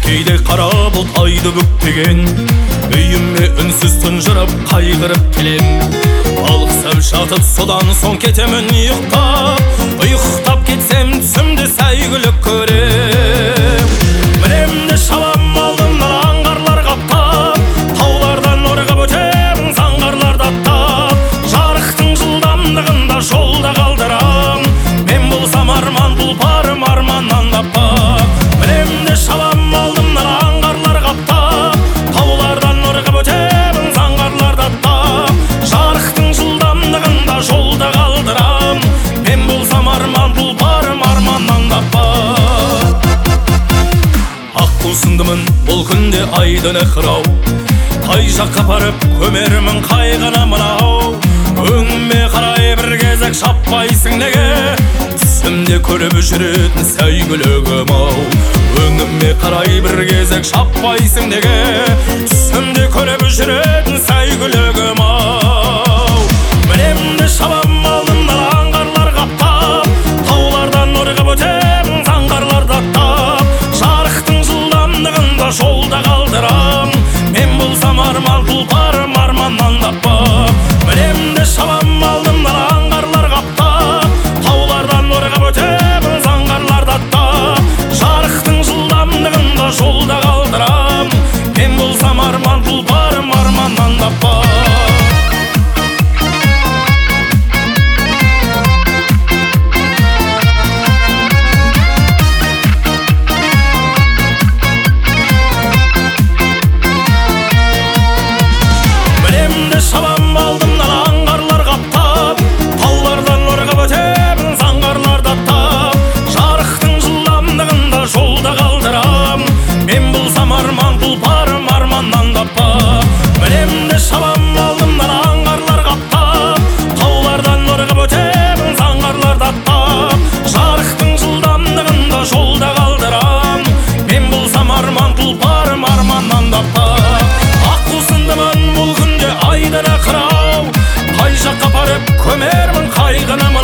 кейде қара бұлт айды бүктеген, үйіме үнсіз тұнжырып қайғырып келем. Алқысып жатып содан соң кетемін ұйықтап кетсем түсімде сәйгүлік көрем. Мінемді шалам алдымнан аңғарлар қаптап, таулардан орғып өтем заңғарларды аттап. Жарықтың жылдамдығында жолда қалдырам, мен болсам арман тұлпарым арманнан таппақ. Мінемді шалам алдымнан аңғарлар қаптап, таулардан орғып өтем заңғарларды аттап. Жарықтың жылдамдығында жолда қалдырам, мен болсам арман тұлпарым арманнан таппақ. Аққусындымын бұл күнде айдыны қырау, қай жаққа барып көмермін қайғыны мынау. Өңіме қарай бір кезек шаппайсың неге, түсімде көріп жүретін сәйгүлігім ау. Өңіме қарай бір кезек шаппайсың неге, түсімде көріп жүретін сәйгүлігім ау. Мінемді шалам алдымнан аңғарлар қаптап, таулардан орғып өтем заңғарларды аттап. Жарықтың жылдамдығында жолда қалдырам, мен болсам арман тұлпарым арманнан таппақ. Мінемді шалам алдымнан аңғарлар қаптап, таулардан орғып өтем заңғарларды аттап. Жарықтың жылдамдығында жолда қалдырам, мен болсам арман тұлпарым арманнан таппақ. Шалам алдымнан аңғарлар қаптап, таулардан орғып өтем заңғарларды аттап. Жарықтың жылдамдығында жолда қалдырам, мен болсам арман тұлпарым арманнан таппақ. Мінемді шалам алдымнан аңғарлар қаптап, таулардан орғып өтем заңғарларды аттап. Жарықтың жылдамдығында жолда қалдырам, мен болсам арман тұлпарым арманнан таппақ. Аққусындымын бұл күнде айдыны қырау, қай жаққа барып көмермін қайғыны